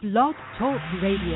Blog Talk Radio.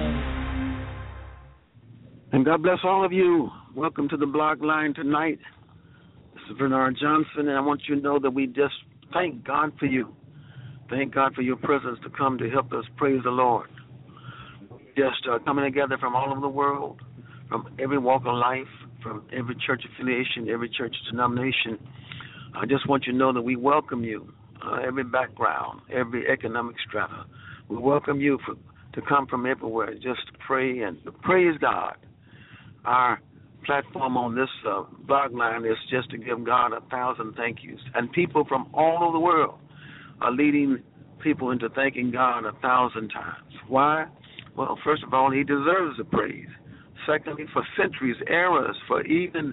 And God bless all of you. Welcome to the blog line tonight. This is Bernard Johnson, and I want you to know that we just thank God for you. Thank God for your presence to come to help us praise the Lord. Just coming together from all over the world, from every walk of life, from every church affiliation, every church denomination. I just want you to know that we welcome you, every background, every economic strata. We welcome you to come from everywhere just to pray and to praise God. Our platform on this blog line is just to give God 1,000 thank yous. And people from all over the world are leading people into thanking God 1,000 times. Why? Well, first of all, he deserves the praise. Secondly, for centuries, eras, for even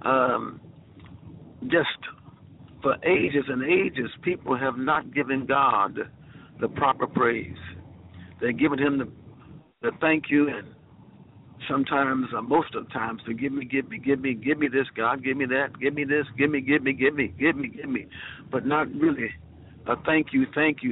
just for ages and ages, people have not given God the proper praise. They've given him the thank you, and sometimes, most of the times, to give me this, God, give me that, give me this, give me, but not really a thank you.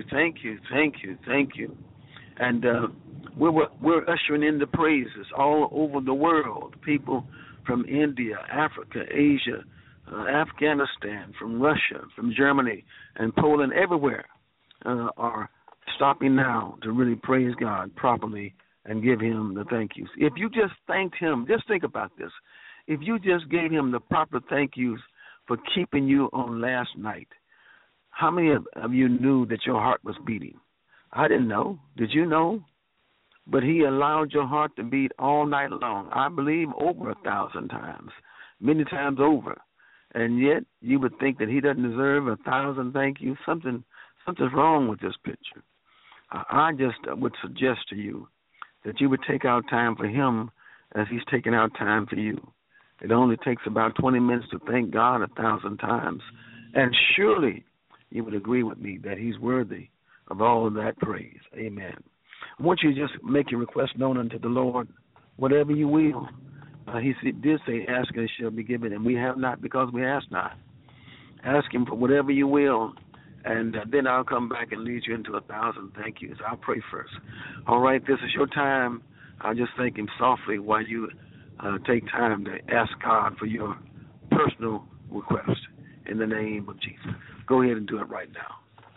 And we're ushering in the praises all over the world. People from India, Africa, Asia, Afghanistan, from Russia, from Germany, and Poland, everywhere are stopping now to really praise God properly and give him the thank yous. If you just thanked him, just think about this. If you just gave him the proper thank yous for keeping you on last night, how many of you knew that your heart was beating? I didn't know. Did you know? But he allowed your heart to beat all night long. I believe over 1,000 times, many times over. And yet you would think that he doesn't deserve 1,000 thank yous. Something's wrong with this picture. I just would suggest to you that you would take out time for him as he's taking out time for you. It only takes about 20 minutes to thank God 1,000 times. And surely you would agree with me that he's worthy of all of that praise. Amen. I want you to just make your request known unto the Lord, whatever you will. He did say, ask and it shall be given, and we have not because we ask not. Ask him for whatever you will, and then I'll come back and lead you into 1,000 thank yous. I'll pray first. All right, this is your time. I'll just thank him softly while you take time to ask God for your personal request in the name of Jesus. Go ahead and do it right now.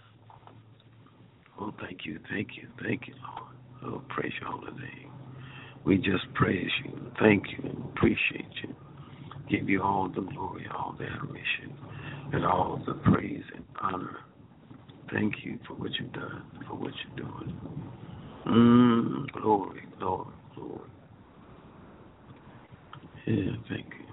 Oh, thank you, Lord. Oh, praise your holy name. We just praise you, thank you, appreciate you. Give you all the glory, all the adoration, and all the praise and honor. Thank you for what you've done, for what you're doing. Glory. Yeah, thank you.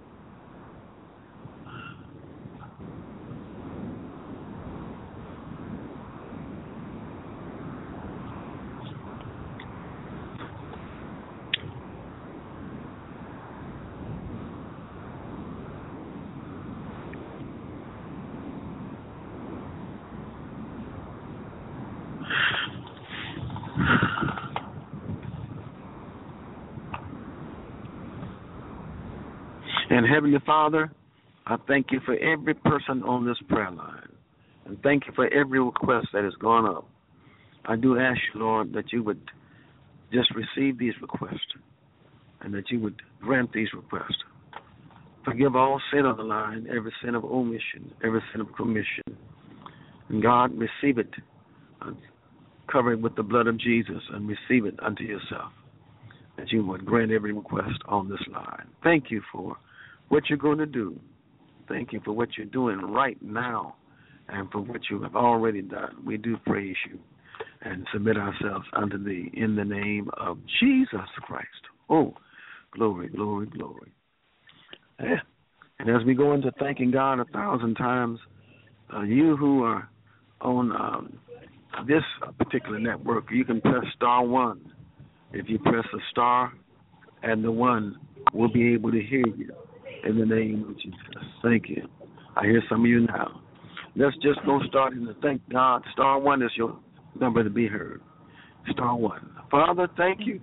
And Heavenly Father, I thank you for every person on this prayer line. And thank you for every request that has gone up. I do ask you, Lord, that you would just receive these requests and that you would grant these requests. Forgive all sin on the line, every sin of omission, every sin of commission. And God, receive it, cover it with the blood of Jesus, and receive it unto yourself, that you would grant every request on this line. Thank you for what you're going to do. Thank you for what you're doing right now and for what you have already done. We do praise you and submit ourselves unto thee in the name of Jesus Christ. Oh, glory. And as we go into thanking God 1,000 times, you who are on this particular network, you can press *1. If you press a star and the 1, we'll be able to hear you in the name of Jesus. Thank you. I hear some of you now. Let's just go starting to thank God. *1 is your number to be heard. *1. Father, thank you.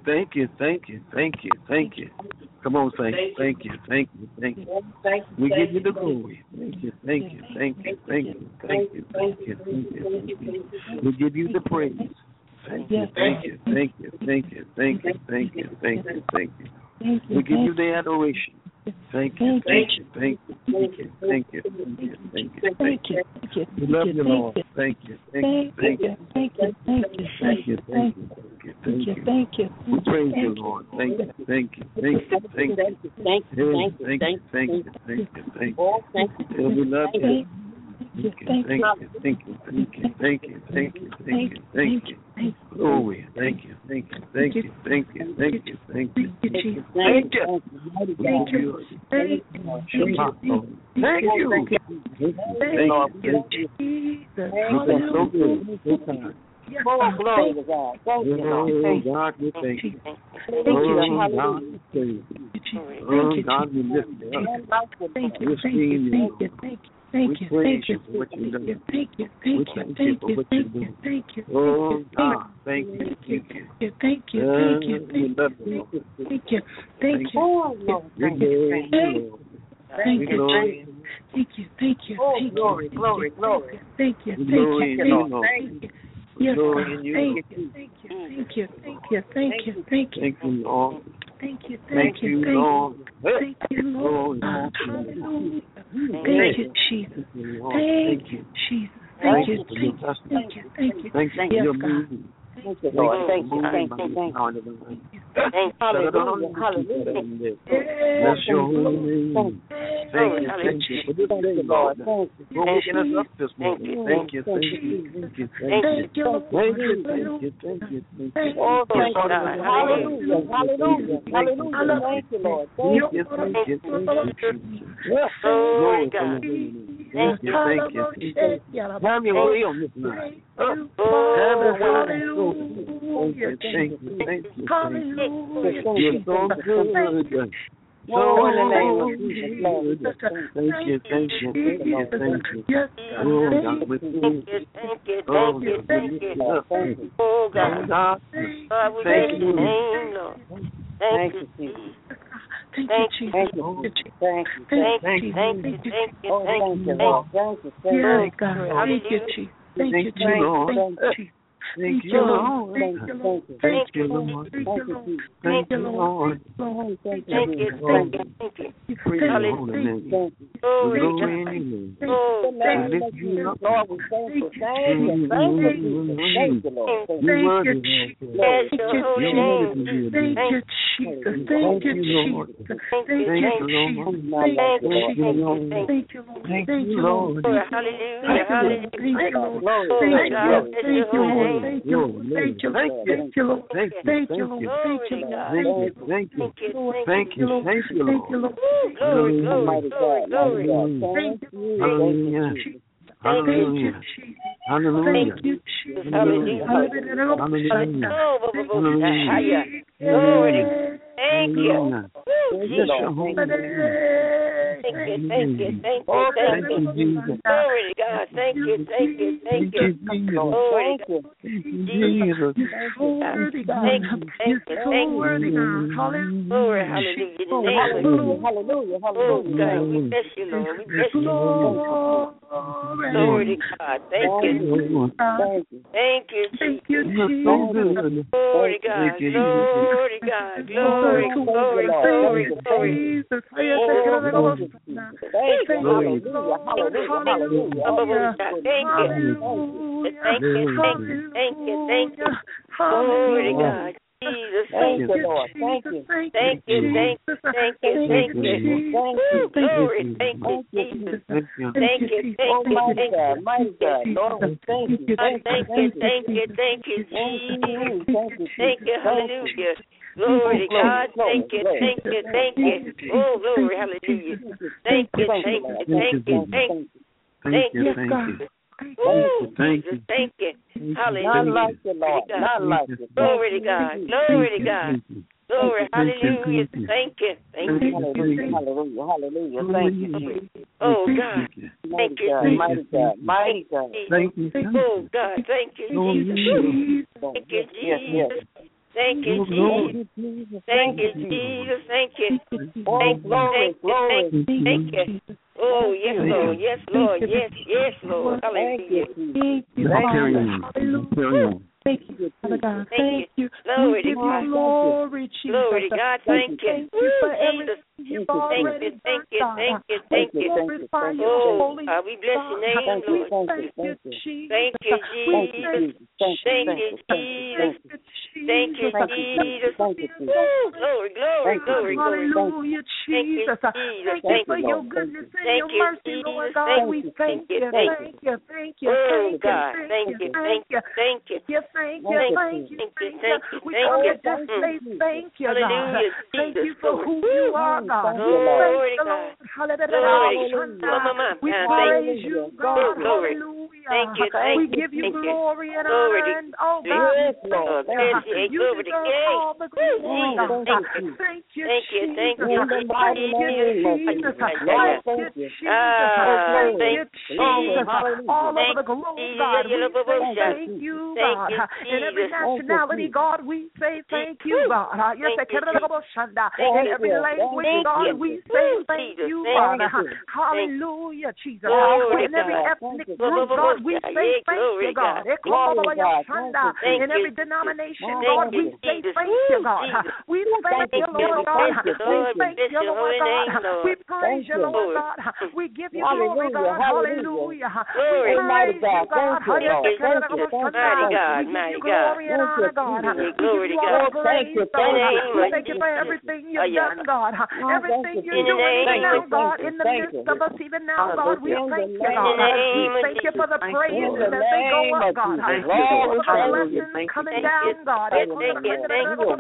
Come on, thank you. We give you the glory. Thank you. We give you the praise. Thank you, thank you, thank you, thank you, thank you, thank you, thank you, thank you. We give you the adoration. Thank you, thank you, thank you, thank you, thank you, thank you, thank you, thank you. We love you, Lord. Thank you, thank you, thank you, thank you, thank you, thank you, thank you. We praise you, Lord. Thank you, thank you, thank you, thank you, thank you, thank you, thank you, thank you. We love you. Thank you, thank you, thank you, thank you, thank you, thank you, thank you, thank you. Glory, thank you, thank you, thank you, thank you, thank you, thank you, thank you, thank you, thank you, thank you, thank you. So good, so kind. Oh, glory to God. Thank you, Lord. Oh, God, we thank you. Oh, God, we praise you. Oh, God, we lift you up. Thank you, thank you, thank you, thank you. Thank you, praise you for what you've done. Thank you, thank you, thank you, thank you, thank you. Oh God, thank you, thank you, thank you, thank you, thank you, thank you, thank you. Oh Lord, thank you, thank you, thank you, thank you. Oh glory, glory, glory. Thank you, thank you, thank you. Yes, thank you, thank you, thank you, thank you, thank you. Thank you, Lord. Thank you, thank you, Lord. Thank you, Lord. Hallelujah. Thank you, Jesus. Thank you, Jesus. Thank you, thank you, thank you, thank you. Thank you for your movement. Thank you, Lord. Thank you, thank you, thank you. Hallelujah, hallelujah. Bless your holy name. Thank you for this day, Lord. For waking us up this morning. Thank you, thank you, thank you, thank you. Thank you, thank you, thank you, thank you. Oh, thank you, God. Hallelujah, hallelujah, hallelujah. Thank you, Lord. Thank you, thank you, thank you. Glory, God. Thank you, thank you. Have your way on this night. Have your way. Thank you, thank you, thank you, thank you. You're so good. So in the name of Jesus, Lord. Thank you, thank you, thank you. Oh, God, we thank you. Oh, God, we lift you up. Oh, God. God, Thank you, Lord. Thank you, Jesus. Thank you, Thank you, thank you, thank you, thank you, thank you, thank you, Lord. Thank you, thank you. Thank you, Jesus. Thank you, Jesus. Thank you, Thank you, Lord. Thank you, Lord. Thank you, Lord. Thank you, Thank you, Lord. thank you, Thank you, thank you. Praise your holy name. thank you. We glory in you. We lift you up. Lord, we thank you, thank you, thank you, Jesus. Thank you, Lord. You're worthy, Lord. You're worthy to be Thank you, Jesus. Thank you, Lord. Jesus. Thank you, Lord. Thank you, Lord. Thank you, Lord. Thank Thank you, you, Lord. Lord. Hallelujah, hallelujah. Thank you, Lord. Glory, Thank you, Lord. glory. Thank you, Lord. Thank you, Lord. Thank you, Lord. Thank you, Thank thank you, Lord. you. Thank you, Lord. Thank you, thank you. Thank you, thank you, Thank you, Lord. Lord. Glory, glory, Hallelujah. glory, glory. Thank you, Hallelujah. Hallelujah. Hallelujah. Thank you, Jesus. Hallelujah. Hallelujah. Hallelujah. Glory. Thank you. Hallelujah. Bless your holy name. Thank you, thank you, thank you, Thank thank you. you, Jesus. Glory to God. Thank you, thank you, thank you. Jesus. Glory to God. Jesus. Worthy God. Thank you, thank you, So thank you. worthy God. Hallelujah. Glory, hallelujah. In the name of Hallelujah. Hallelujah, hallelujah. God, we bless you, Lord. We bless you, Lord. Glory to God. Thank you. Thank you. Thank you, Thank Jesus. you, You're so good. Glory to God. Thank you, Glory to God. Glory, glory, glory, glory. Jesus. Thank you, Glory. hallelujah, hallelujah, hallelujah. Thank you. Thank you, thank you, thank you, thank you. Glory to God. Jesus, Thank thank you, you. Lord. Thank you. Thank you, thank you, thank you, thank you. Woo, glory, thank you, Jesus. Thank you. Thank you, thank you, thank you. Mighty God. Lord, we thank you. Thank you, thank you, thank you, Jesus. Thank you, hallelujah. Glory to God. Thank you, thank you, thank you. Oh, glory, hallelujah. Thank you, thank you, thank you, thank you. Thank you. Thank you. Woo, Thank Jesus, you. thank you. Not Hallelujah. like you, Lord. Not like you. Glory to God. Glory to God. Glory, hallelujah. Thank you. Thank you. Hallelujah. Hallelujah. Hallelujah. Thank you, Jesus. Oh, God. Thank you, Mighty God. Mighty God. Thank you. Oh, God. Thank you, Jesus. Thank you, Jesus. Thank you, Jesus. Thank you, Jesus. Thank you. Oh, glory, glory. Thank you. Oh, yes, Lord. Yes, Lord. Yes, yes, Lord. Thank you, Hallelujah. Jesus. Carry on. Carry on. Thank you, Father God. Thank you. Glory We give you glory, Jesus. Glory to God. Thank you. Thank you for everything you've already done, Thank you. We glorify your holy name. We bless your name, Lord. Thank you, Jesus. Thank you, Jesus. Thank you, Jesus. Thank you, Jesus. Glory. Hallelujah, Jesus. Thank you for your goodness and your mercy, Lord God. We thank you. Thank you. Oh, God. Thank you. We come to just say thank you, God. Thank you for who you are, God. Glory to God. We praise you, God. Hallelujah. Thank you. We give you glory and honor and oh God. You deserve all the glory. Thank you, Jesus. Thank you, Jesus. Thank you, Jesus. All over the globe, God. We say thank you, God. In every nationality, God, we say thank you, God. In every language, God, we say thank you, God. Hallelujah, Jesus. In every ethnic group, God, we say thank you, God. In every denomination, God, we say thank you, God. We thank you, Lord God. We thank you, Lord God. We praise you, Lord God. We give you glory, God. Hallelujah. We praise you, God. We give you glory and honor, God. We give you all praise, God. We thank you for everything you've done, God. Everything you're doing now, God, in the midst of us, even now, God, we thank you, God. We thank you for the praises as they go up, God. We thank you for the blessings coming down, God. We thank you for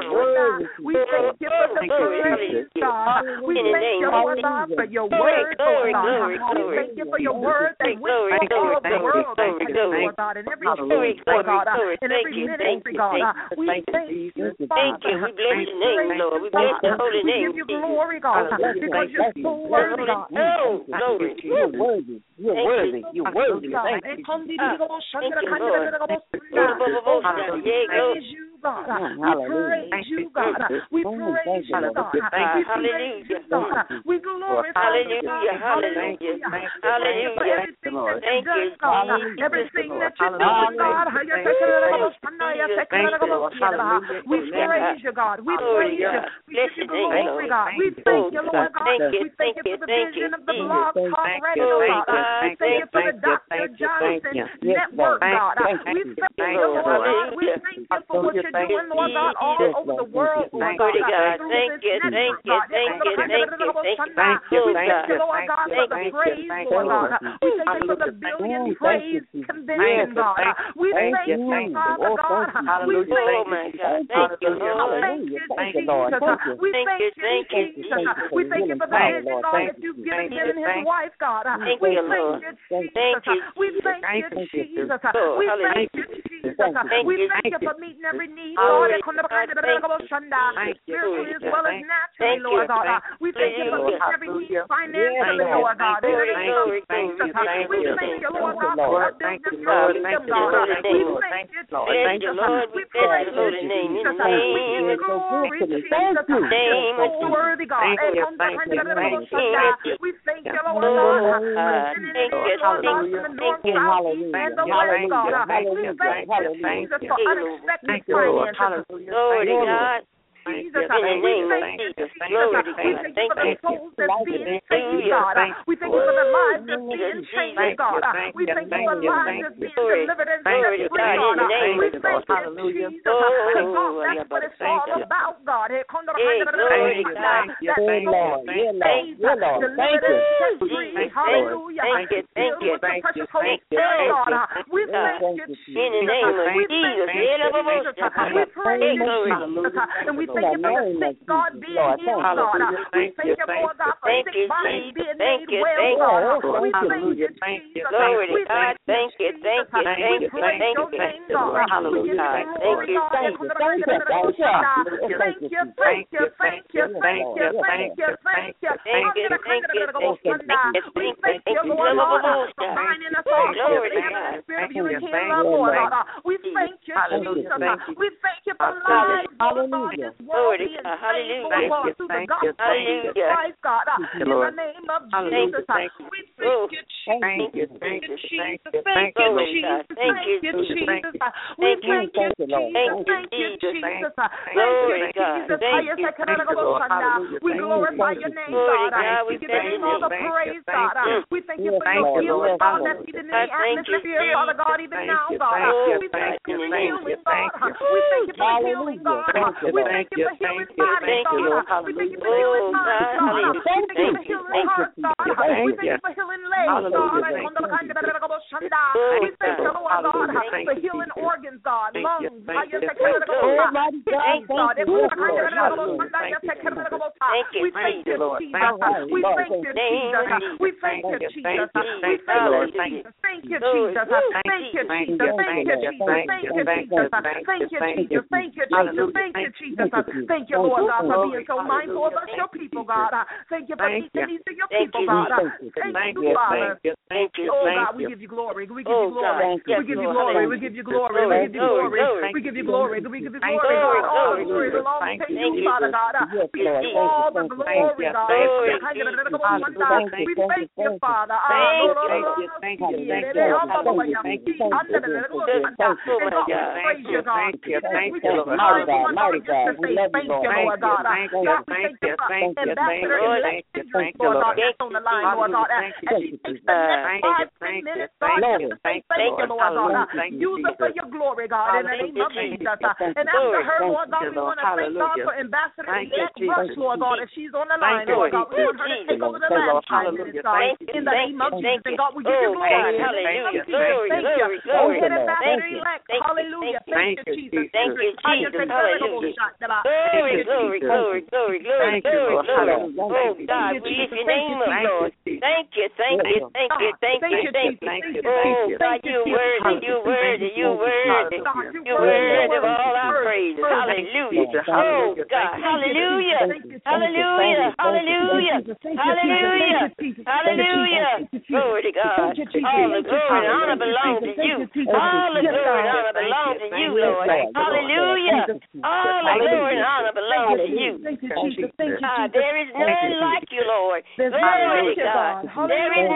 the praise, God. We thank you, Lord God, for your word, Lord God. We thank you for your word that went all over the world, Lord God, in every state, Lord God, in every ministry, God. We thank you, Father. We bless your name, Lord. We bless your holy name. We give you glory, God, because you're so worthy, God. Oh, glory. You're worthy. You're worthy. You're worthy. Thank you. Praise you, God. We praise you, God. We praise you, God. Hallelujah. We glorify you, God. Hallelujah. Thank you, God. Everything that you're doing, God. We praise you, God. We praise you. We give you glory, God. We thank you, Lord God. We thank you for the vision of the Blog Talk Radio, God. We thank you for the Dr. Johnson Network, God. We thank you, Lord God. We thank you for what you're doing, Lord God, all over the world, Lord God. Thank you, Lord God, for the praise, Lord God. We thank you for the Billion Praise Convention, God. We thank you, Father God. We thank you, Jesus. We thank you, Jesus. We thank you for the vision, God, that you've given him and his wife, God. We thank you, Jesus. We thank you, Jesus. We thank you, Jesus. We thank you for meeting every need, Lord, spiritually as well as naturally, Lord God. We thank you for meeting every need financially, Lord God. In the name of Jesus. We thank you, Lord God, for the business kingdom, God. We thank you, Jesus. We praise you, Jesus. We give you glory, Jesus. You're so worthy, God. We thank you, Lord God. The north, south, east, and the west, God. We thank you, Jesus, for unexpected finances. Glory to God. Jesus, we thank you, Jesus. We thank you for the souls that's being saved, God. We thank you for the lives that's being changed, God. We thank you for lives that's being delivered and set free, God. We thank you, Jesus. God, that's what it's all about, God. Hallelujah. Thank you. We thank you, Jesus. In the name of Jesus. We praise you, Jesus. And we thank you for the sick, God, being healed, God. We thank you, Lord God, for sick bodies being made well, God. We thank you, Jesus. Glory to God. Thank you. We praise your name, God. We give you glory, God. Thank you. We thank you, Lord God, for binding us all together in the spirit of you and healing our Lord. We thank you, Jesus. We thank you for lives Hallelujah. Glory to God. Hallelujah. Through the gospel of Jesus Christ, God. In the name of Jesus. We thank you, Jesus. Thank you, Jesus. Thank you, Jesus. Thank you, Jesus. Thank you, Jesus. We thank you, Jesus. Thank you, Jesus. Glory to God. Thank you. We glorify your name, God. We give your name all the praise, God. We thank you for your healing, God, that's even in the atmosphere, Father God, even now, God. We thank you for healing, God. We thank you for healing, God. We thank you for healing bodies, God. We thank you for healing minds, God. We thank you for healing hearts, God. We thank you for healing legs, God. We thank you, Lord God, for healing organs, God, lungs. Thank you. We thank you, Lord. We thank you, Jesus. We thank you, Jesus. We thank you, Jesus. Thank you, Jesus. Thank you, Jesus. Thank you, Jesus. Thank you, Jesus. Thank you, Jesus. Thank you, Jesus. Thank you, Jesus. Thank you, Lord God, for being so mindful of us, your people, God. Thank you for meeting these of your people, God. Thank you, Father. Oh, God, we give you glory. We give you glory. We give you glory. We give you glory. We give you glory. We give you glory. We give you glory, God. All the glory belongs to you, Father God. We give you all the glory, God. We thank you, Father. Thank you. And God, we praise you, God. Thank you, mighty God. We love you, Lord. Lord God. God, we thank you for Ambassador-elect Kendrick, Lord God, that's on the line, Lord God. As she takes the next 5-10 minutes, God, to say thank you, Lord God. Use her for your glory, God, in the name of Jesus. And after her, Lord God, we want to thank God for Ambassador-elect Rush, Lord God, if she's on the line, Lord God. We want her to take over the last 5 minutes, God, in the name of Jesus. And God, we give you glory. Hallelujah. Thank you. Go ahead, Ambassador-elect. Hallelujah. Thank you, Jesus. Thank you, Jesus. Hallelujah. Glory. Oh, God, we lift your name up, Lord. Thank you. Oh, God, you're worthy of all our praises. Hallelujah. Oh, God. Hallelujah. Glory to God. All the glory and honor belongs to you. All the glory and honor belongs to you, Lord. Hallelujah. All the glory and honor belongs to you. There is none like you, Lord. Glory to God. There is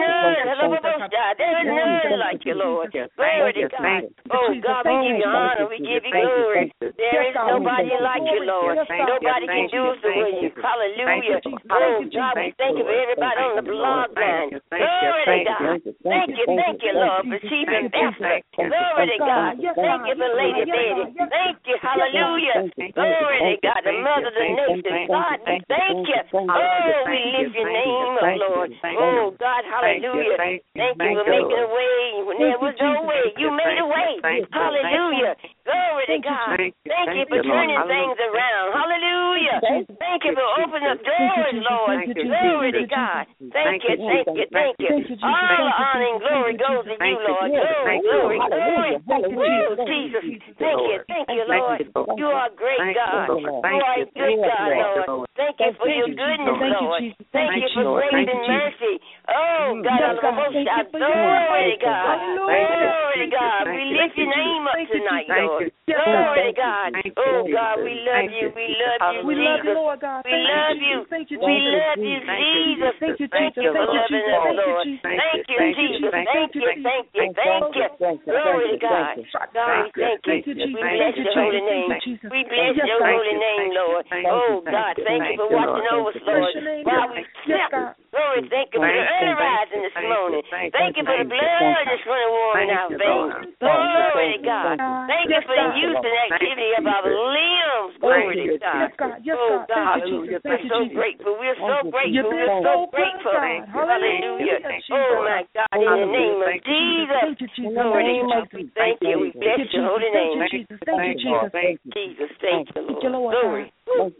none like you, Lord. Glory to God. Oh, God, we give you honor. We give you glory. There is nobody like you, Lord. Nobody can do us the way you. Hallelujah. Oh, God, we thank you for everybody on the blog line. Glory to God. Thank you, Lord, for Chief Ambassador. Glory to God. Thank you for Lady Betty. Thank you. Hallelujah. Glory to God, the mother of the nation. God, thank you. Oh, we lift your name up, Lord. Oh, God, hallelujah. Thank you for making a way when there was no way. You made a way. Hallelujah. Glory to God. Thank you for turning things around. Hallelujah. Thank you for opening up doors, Lord. Glory to God. Thank you. All the honor and glory goes to you, Lord. Glory. Oh, Jesus. Thank you, Lord. You are a great God. You are a good God, Lord. Thank you for your goodness, Lord. Thank you for grace and mercy. Oh, God, glory to God. Glory to God. We lift your name up tonight, Lord. Glory to God. Oh, God, we love you. We love you, Lord God. We love you. We love you, Jesus. Thank you for loving us, Lord. Thank you, Jesus. Thank you. Glory to God. God, we thank you. We bless your holy name. We bless your holy name, Lord. Oh, God, thank you for watching over us, Lord. While we slept. Glory, thank you for the early rising this morning. Thank you for the blood that's running warm in our veins. Glory to God. Thank you for the use and activity of our limbs. Glory to God. Oh, God, hallelujah. We're so grateful. We're so grateful. Hallelujah. Oh, my God, in the name of Jesus. Glory to God. We thank you. We bless your holy name. Thank you, Jesus. Thank you, Lord. Glory.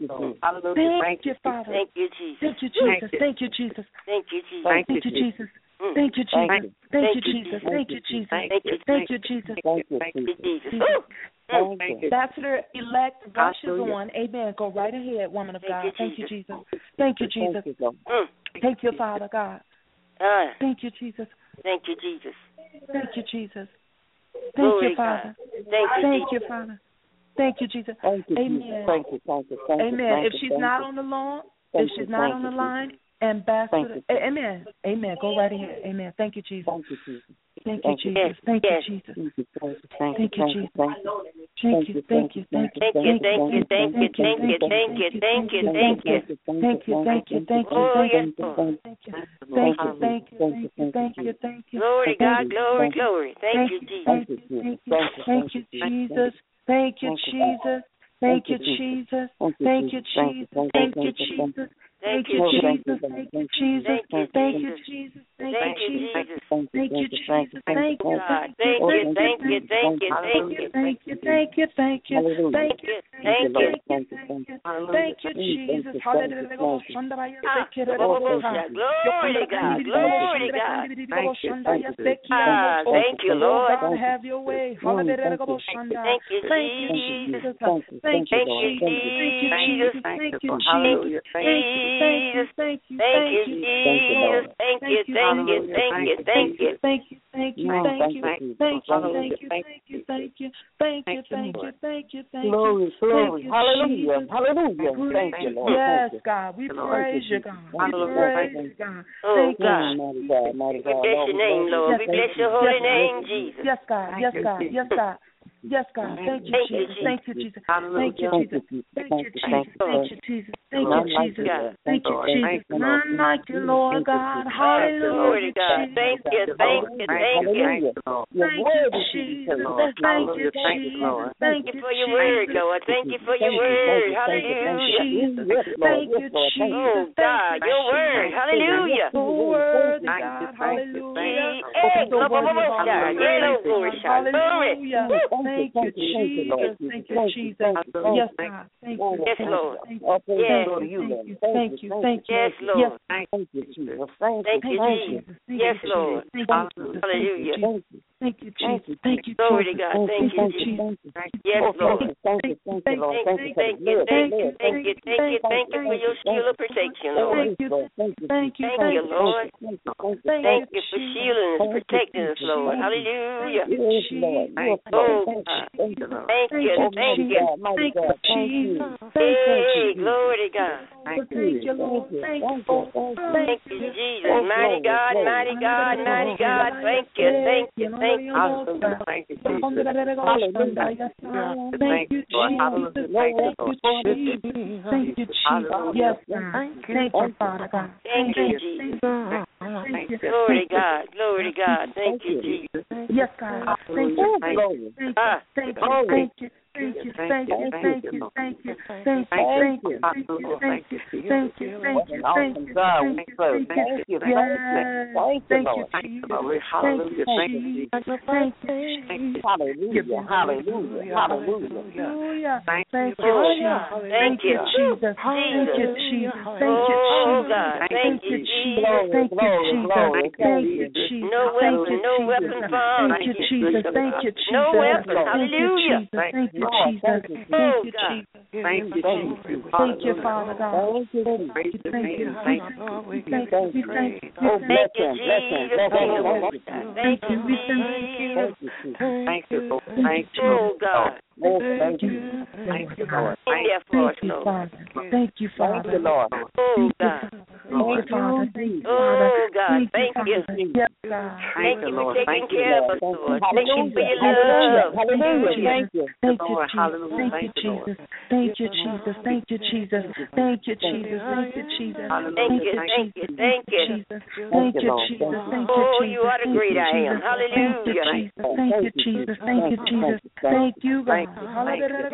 Thank you, Father. Thank you, Jesus. Thank you, Jesus. Thank you, Jesus. Thank you, Jesus. Thank you, Jesus. Thank you, Jesus. Thank you, Jesus. Thank you, Jesus. Thank you, Jesus. Thank you, Jesus. Ambassador-elect Rush is on. Amen. Go right ahead, woman of God. Thank you, Jesus. Thank you, Jesus. Thank you, Father God. Thank you, Jesus. Thank you, Jesus. Thank you, Jesus. Thank you, Father. Thank you, Father. Thank you, Jesus. Thank you, Amen. Jesus. Thank you. Amen. If she's not on the line, Ambassador. Amen. Amen. Go right ahead. Amen. Thank you, Jesus. Thank you, Jesus. Thank you, Jesus. Thank you, Jesus. Thank you, Jesus. Thank you, thank you, thank you, thank you, thank you, thank you, thank you, thank you, thank you, thank you, thank you, thank you, thank you, thank you. Glory, God, glory, glory. Thank you, Jesus. Thank you, Jesus. Thank you, Jesus. Thank you, Jesus. Thank you, Jesus. Thank you, Jesus. Thank you, Jesus. Thank you, Jesus. Thank you, Jesus. Thank you, Jesus. Thank you, Jesus. Thank you, God. Thank you, thank you, thank you, thank you, thank you, thank you, thank you, thank you, thank you, thank you, Jesus. Hallelujah. Glory to God, glory to God. Thank you, Lord. God, have your way. Hallelujah. Thank you, Jesus. Thank you, Jesus. Thank you, Jesus. Thank you, thank you, Jesus. Thank you, thank you, thank you, thank you. Thank you, thank you, thank you, thank you, thank you, thank you, thank you, thank you, thank you, thank you, thank you. Glory, glory, hallelujah, hallelujah. Thank you, Lord. Yes, God, we praise you, God. We praise you, God. Oh, God. Mighty God. We bless your name, Lord. We bless your holy name, Jesus. Yes, God. Yes, God. Yes, God. Yes, God. Thank you, Jesus. Thank you, Jesus. Thank you, Jesus. Thank you, Jesus. Thank you, Jesus. Thank you, Jesus. Thank you, Jesus. None like you, Lord God. Hallelujah. Thank you, thank you, thank you. Thank you, Jesus. Thank you, Jesus. Thank you for your word, Lord. Thank you for your word. Hallelujah. Thank you, Jesus. Oh, God, your word. Hallelujah. Your word, God. Hallelujah. Hallelujah. Thank you, Jesus. Thank you, Jesus. Yes, God. Thank you. Yes, Lord. Thank you. Thank you. Thank you. Yes, Lord. Thank you, Jesus. Thank you, Jesus. Yes, Lord. Hallelujah. Thank you, Jesus. Thank you, glory to God. Thank you, Jesus. Yes, Lord. Thank you, Lord. Thank you for your shield of protection, Lord. Thank you, Lord. Thank you, Lord. Thank you for shielding us, protecting us, Lord. Hallelujah. Oh, God. Thank you. Thank you. Hey, glory to God. Thank you, Lord. Thank you, Jesus. Mighty God, mighty God, mighty God. Thank you, thank you, thank you. Thank you, Jesus. Thank you, Jesus. Yes, God. Thank you, Father God. Thank you, Jesus. Glory to God. Glory to God. Thank you, Jesus. Yes, God. Thank you. Thank you. Thank you. Thank you, thank you, thank you, thank you, thank you, thank you, thank you, thank you, thank you, thank you, thank you, thank you, thank you, hallelujah, hallelujah, hallelujah. Thank you, Jesus. Thank you, Jesus. Thank you, Jesus. Thank you, Jesus. Thank you, Jesus. No weapon formed. Thank you, Jesus. Thank you, Jesus. No weapon. Hallelujah. Thank you, Jesus. Thank you, Jesus. Thank you, Jesus. Thank you, Father God. Thank you. Thank you. Thank you. Thank you. Thank you. Thank you, oh God. Thank you. Thank you, Lord. Thank you, Father. Thank you, Father. Lord. Oh God. Thank you, Father. Thank you, Oh God. Thank you. Yes, God. Thank you for taking care of us, Lord. Thank you for your love. Hallelujah. Thank you. Thank you, Jesus. Thank you, Jesus. Thank you, Jesus. Thank you, Jesus. Thank you, Jesus. Thank you, Jesus. Thank you. Thank you, Jesus. Thank you, Oh, Jesus. you are the great I am. Hallelujah. Thank you, Jesus. Thank you, Jesus. Thank you, God. Hallelujah.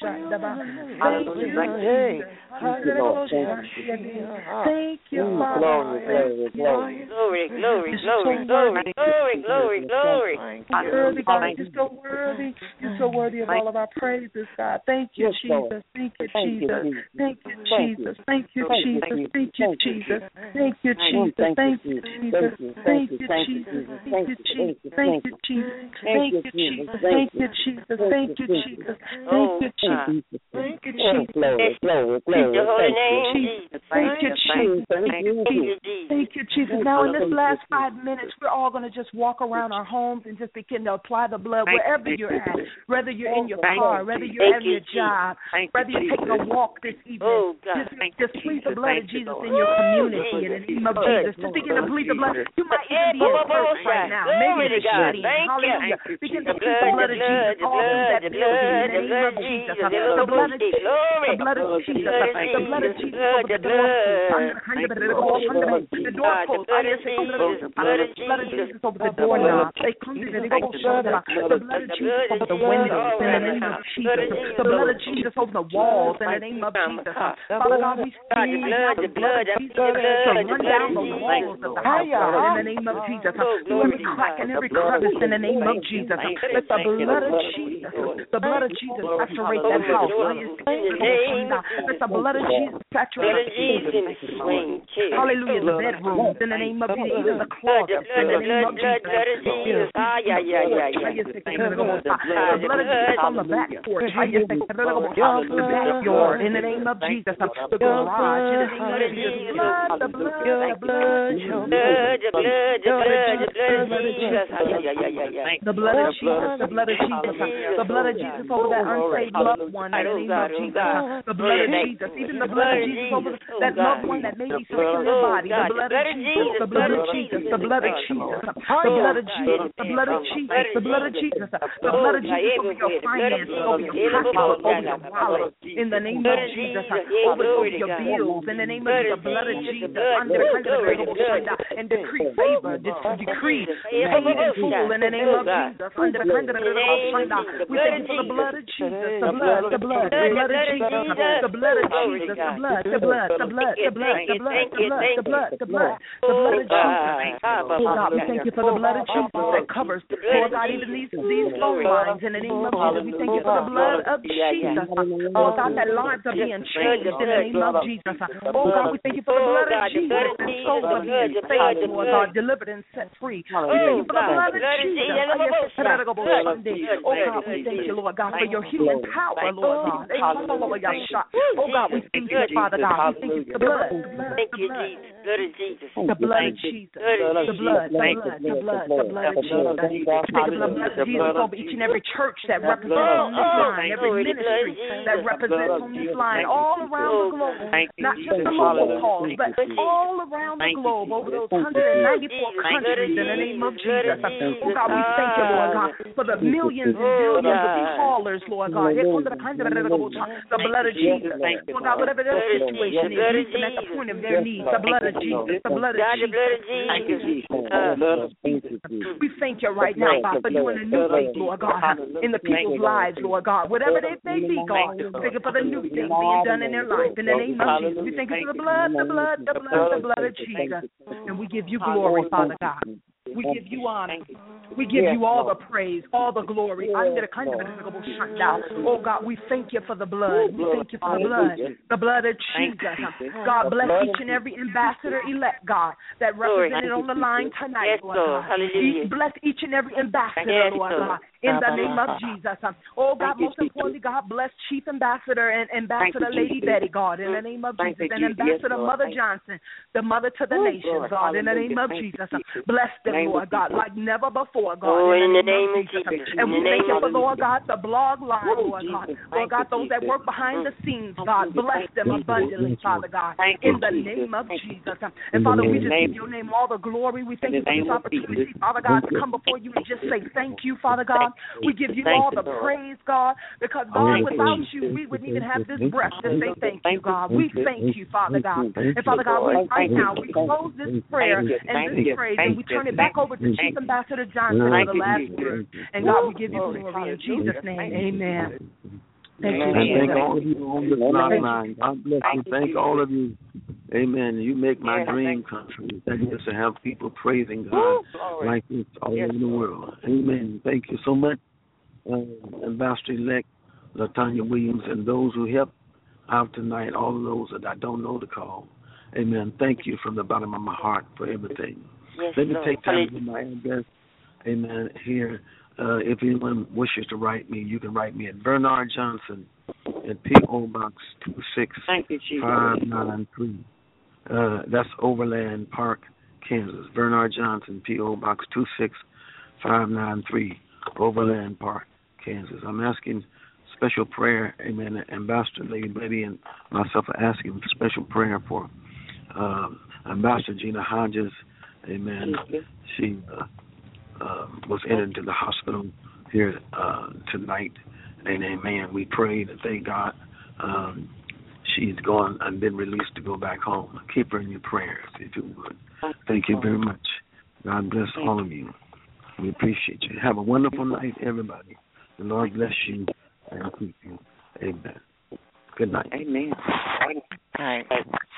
Thank you, Father. Glory, glory, glory, glory, glory, glory, glory. Worthy, God. You're so worthy. You're so worthy of all of our praises, God. Thank you, Jesus. Thank you, Jesus. Thank you, Jesus. Thank you, Jesus. Thank you, Jesus. Thank you, Jesus. Thank you, Jesus. Thank you, Jesus. Thank you, Jesus. Thank you, Jesus. Thank you, Jesus. Thank you, Jesus. Thank you, Jesus. Thank you, Jesus. Thank you, Jesus. Glory, glory, glory. Your holy name, Jesus. Thank you, Jesus. Thank you, Jesus. Thank you, you, Jesus. Now, in this last 5 minutes, we're all going to just walk around our homes and just begin to apply the blood wherever you're at, whether you're in your car, whether you're at your job, whether you're taking a walk this evening. Just plead the blood of Jesus in your community in the name of Jesus. Just begin to plead the blood. You might even be at church right now. Maybe you're studying. Hallelujah. Begin to plead the blood of Jesus all through that building in the name of Jesus. The blood of Jesus. The blood of Jesus. The blood of Jesus over the doorpost. The doorpost. The blood of Jesus over the doorknob. The blood of Jesus over the windows in the name of Jesus. The blood of Jesus over the walls in the name of Jesus. Father God, we speak the blood of Jesus to run down the walls of the house in the name of Jesus. Through every crack and every crevice in the name of Jesus. Let the blood of Jesus, the blood of Jesus saturate that house. Let the blood of Jesus saturate hallelujah, the bedrooms in the name of Jesus, even the closets in the name of Jesus. The blood of Jesus on the back porch, the backyard in the name of Jesus, the garage in the name of Jesus. The blood of Jesus, the blood of Jesus, the blood of Jesus, the blood of Jesus over that unsaved loved one in the name of Jesus. The blood of Jesus, even the blood of Jesus over that loved one that may be sick in their body. The blood of Jesus, the blood of Jesus, the blood of Jesus, the blood of Jesus, the blood of Jesus, the blood of Jesus, the blood of Jesus over your finances, over your pocketbook, over your wallet. In the name of Jesus, over your bills. In the name of the blood of Jesus, and decree favor, decree paid in full. In the name of Jesus, we thank you for the blood of Jesus, the blood of Jesus, the blood of Jesus, the blood, the blood, the blood, the blood, the blood, the blood, the blood, the blood of Jesus. Oh God, we thank you for the blood of Jesus that covers, Lord God, even these phone lines. In the name of Jesus, we thank you for the blood of Jesus. Oh God, that lives are being changed in the name of Jesus. Oh God, we thank you for the blood of Jesus that souls are being saved, Lord God, delivered and set free. We thank you for the blood of Jesus. Oh God, we thank you, Lord God, for your healing power, Lord God. Oh God, we thank you, Father God. We thank you for the blood. Thank you, Jesus. Blood of Jesus. The blood of Jesus. The blood, the blood, the blood, the blood of Jesus. We thank you for the blood of Jesus over each and every church that represents on this line, every ministry that represents on this line, all around the globe. Not just the local calls, but all around the globe, over those 194 countries in the name of Jesus. Oh God, we thank you, Lord God, for the millions and billions of callers, Lord God. The blood of Jesus. Lord God, whatever their situation is, meet them at the point of their needs. The blood of Jesus. The blood of Jesus. We thank you right now, God, for doing a new thing, Lord God, in the people's lives, Lord God. Whatever they may be, God, thank you for the new thing being done in their life. In the name of Jesus, we thank you for the blood, the blood, the blood, the blood of Jesus. And we give you glory, Father God. We give you honor. We give you all the praise, all the glory. Oh God, we thank you for the blood. We thank you for the blood of Jesus. God bless each and every ambassador-elect, God, that represented on the line tonight, Lord God. Bless each and every ambassador, Lord God, in the name of Jesus. Oh God, most importantly, God bless Chief Ambassador and Ambassador Lady Betty, God, in the name of Jesus, and Ambassador Mother Johnson, the mother to the nations, God, in the name of Jesus. Bless them, Lord God, like never before, God, in the name of Jesus. And we thank you for, Lord God, the blog line, Lord God. Lord God, those that work behind the scenes, God, bless them abundantly, Father God, in the name of Jesus. And Father, we just give your name all the glory. We thank you for this opportunity, Father God, to come before you and just say thank you, Father God. We give you all the praise, God, because, God, without you, we wouldn't even have this breath to say thank you, God. We thank you, Father God. And, Father God, right now, we close this prayer and this praise, and we turn it back over to Chief Ambassador Johnson for the last word. And, God, we give you glory in Jesus' name. Amen. Thank you, Jesus. Thank all of you on this line. God bless you. Thank all of you. Amen. You make my dream come true. That is to have people praising God like this all over the world. Amen. Thank you so much, Ambassador-elect LaTanya Williams, and those who helped out tonight, all of those that I don't know to call. Amen. Thank you from the bottom of my heart for everything. Let me take time to give my address. Amen. Here, if anyone wishes to write me, you can write me at Bernard Johnson at P.O. Box 26593. That's Overland Park, Kansas. Bernard Johnson, P.O. Box 26593, Overland Park, Kansas. I'm asking special prayer, amen. Ambassador Lady Betty and myself are asking special prayer for Ambassador Gina Hodges, amen. She was entered into the hospital here tonight, and amen. We prayed and thank God she's gone and been released to go back home. Keep her in your prayers, if you would. Thank you very much. God bless all of you. We appreciate you. Have a wonderful night, everybody. The Lord bless you and keep you. Amen. Good night. Amen. All right.